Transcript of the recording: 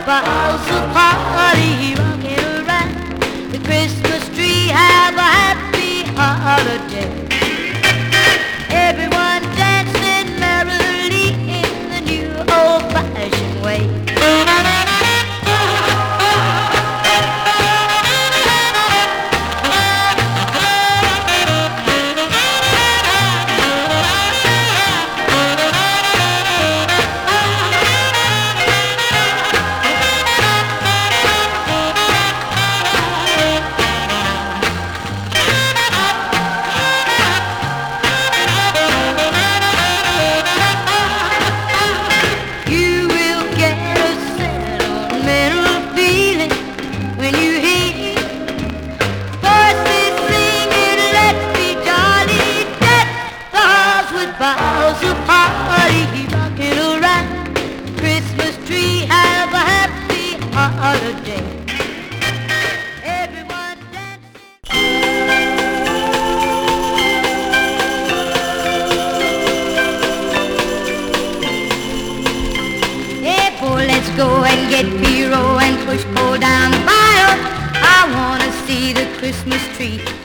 boughs of holly rocking around the Christmas tree. Have a happy holiday. Everyone dancing merrily in the new old-fashioned way. Boughs of holly rocking around Christmas tree. Have a happy holiday. Everyone dancing. Hey, boy, let's go and get Piro and push Paul down the aisle. I wanna see the Christmas tree